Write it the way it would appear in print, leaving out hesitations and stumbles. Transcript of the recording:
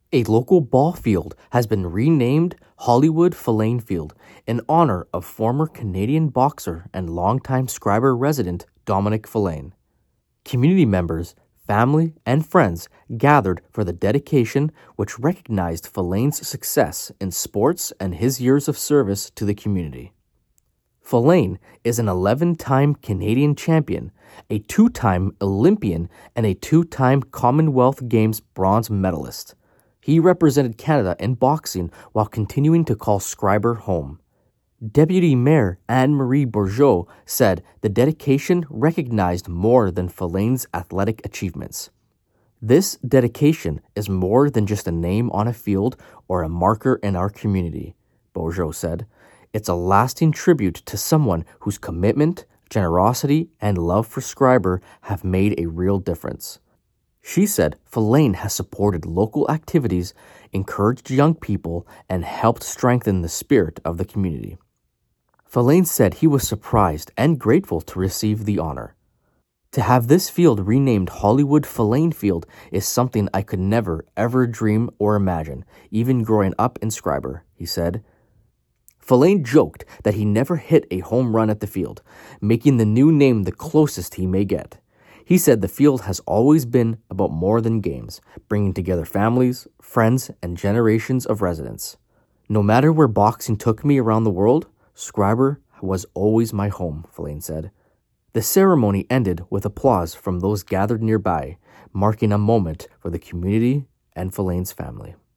A local ball field has been renamed Hollywood Fillane Field in honor of former Canadian boxer and longtime Scriber resident Dominic Fillane. Community members, family, and friends gathered for the dedication, which recognized Fillane's success in sports and his years of service to the community. Fillane is an 11-time Canadian champion, a 2-time Olympian, and a 2-time Commonwealth Games bronze medalist. He represented Canada in boxing while continuing to call Scriber home. Deputy Mayor Anne-Marie Bourgeau said the dedication recognized more than Fillane's athletic achievements. This dedication is more than just a name on a field or a marker in our community, Bourgeau said. It's a lasting tribute to someone whose commitment, generosity, and love for Scriber have made a real difference. She said Fillane has supported local activities, encouraged young people, and helped strengthen the spirit of the community. Fillane said he was surprised and grateful to receive the honor. To have this field renamed Hollywood Fillane Field is something I could never, ever dream or imagine, even growing up in Scriber, he said. Fillane joked that he never hit a home run at the field, making the new name the closest he may get. He said the field has always been about more than games, bringing together families, friends, and generations of residents. No matter where boxing took me around the world, Scriber was always my home, Fillane said. The ceremony ended with applause from those gathered nearby, marking a moment for the community and Fillane's family.